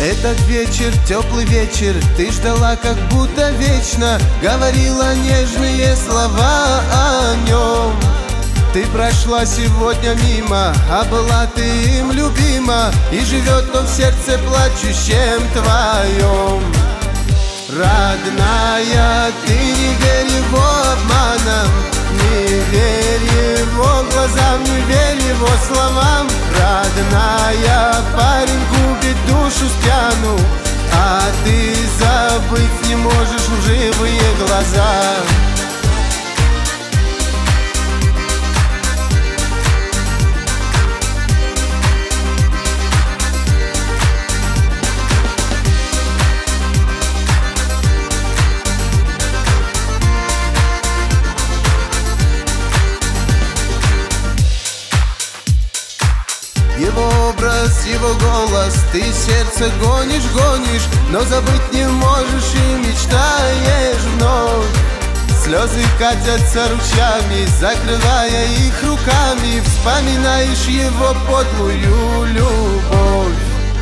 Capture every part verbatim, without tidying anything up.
Этот вечер, теплый вечер, ты ждала как будто вечно, говорила нежные слова о нем. Ты прошла сегодня мимо, а была ты им любима, и живет он в сердце плачущем твоем. Родная, ты не верь его обманам, не верь его глазам, не верь его словам. Родная, парень губит душу спьяну, а ты забыть не можешь лживые глаза. Его образ, его голос, ты сердце гонишь, гонишь, но забыть не можешь и мечтаешь вновь. Слезы катятся ручьями, закрывая их руками, вспоминаешь его подлую любовь.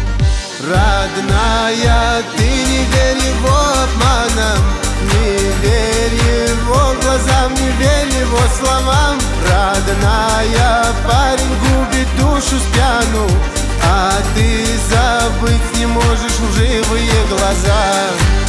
Родная, ты не верь его обманам, не верь его глазам, не верь его словам. Родная, парень губит душу спьяну, а ты забыть не можешь лживые глаза.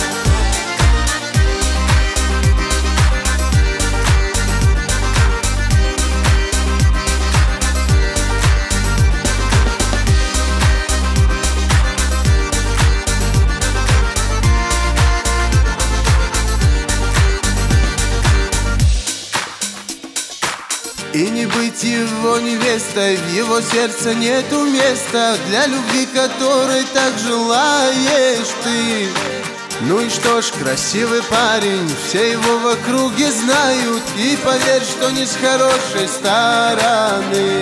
И не быть его невестой, в его сердце нету места для любви, которой так желаешь ты. Ну и что ж, красивый парень, все его в округе знают, и поверь, что не с хорошей стороны.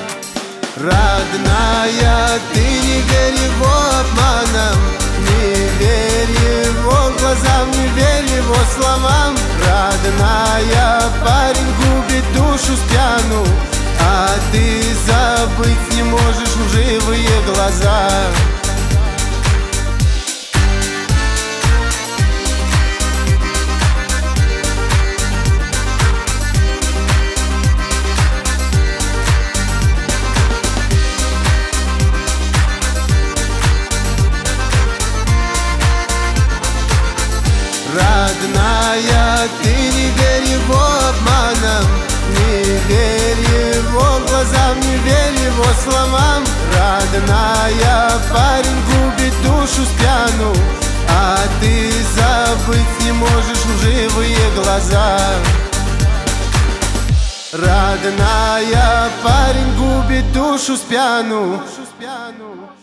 Родная, ты не верь его обманам, не верь его глазам, не верь его словам. Родная, парень губит душу спьяну, а ты забыть не можешь лживые глаза. Родная, ты не верь его обманам, не верь его глазам, не верь его словам. Родная, парень губит душу спьяну, а ты забыть не можешь лживые глаза. Родная, парень губит душу спьяну.